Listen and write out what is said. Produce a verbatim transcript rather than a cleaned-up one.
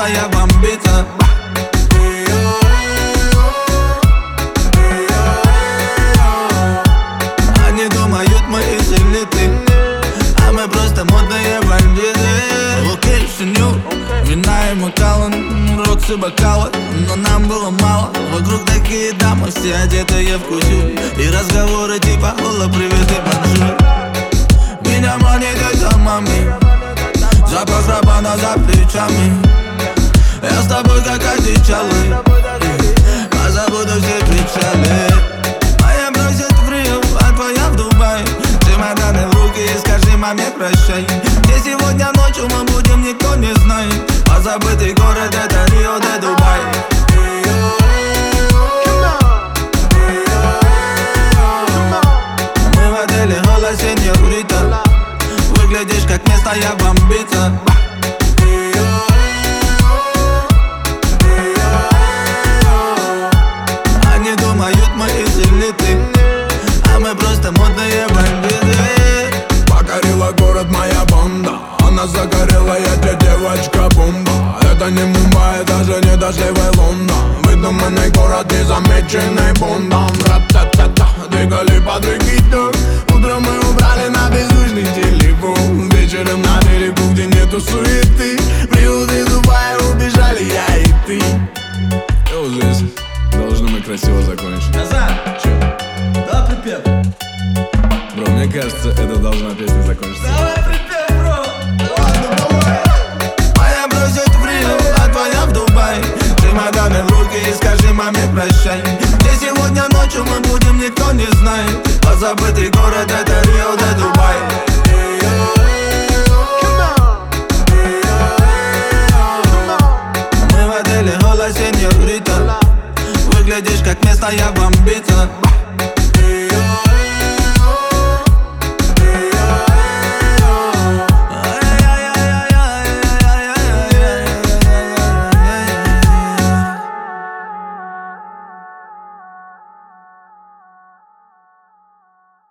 место я бомбиться. Они думают, мы из элиты, а мы просто модные бандиты. Локейшн, вина и Макалан, рокс и бокалы, но нам было мало. Вокруг такие дамы, все одетые в кусю, и разговоры типа «Ола, привет и бонжур». Меня манит это мами, запах рабана за плечами. Я с тобой как одичалый, позабуду все печали. Моя бросит в Рио, а твоя в Дубае. Чемоданы в руки и скажи маме прощай. Где сегодня ночью мы будем, никто не знает. Позабытый город — это Рио де Дубай. Мы в отеле «Ола, сеньорита», выглядишь как место я бомбиться. Они думают, мы из элиты, а мы просто модные бандиты. Покорила город моя банда, она загорелая, где девочка бомба. Это не Мумбай, даже не дождливый Лондон. Выдуманный город, незамеченный Бондом. Ра-та-та-та, двигали под рекиту. Утром мы убрали на беззвучный телефон. Вечером на берегу, где нету суеты. В Рио де Дубай убежали я и ты. И вот здесь должны мы красиво закончить. Назад! Че? Да, припев. Бро, мне кажется, это должна песня закончиться. Давай припев, бро! Ладно, давай! Моя бросит в Рио, а твоя в Дубай. Чемоданы в руки и скажи маме прощай. Где сегодня ночью мы будем, никто не знает. Позабытый город — это Рио де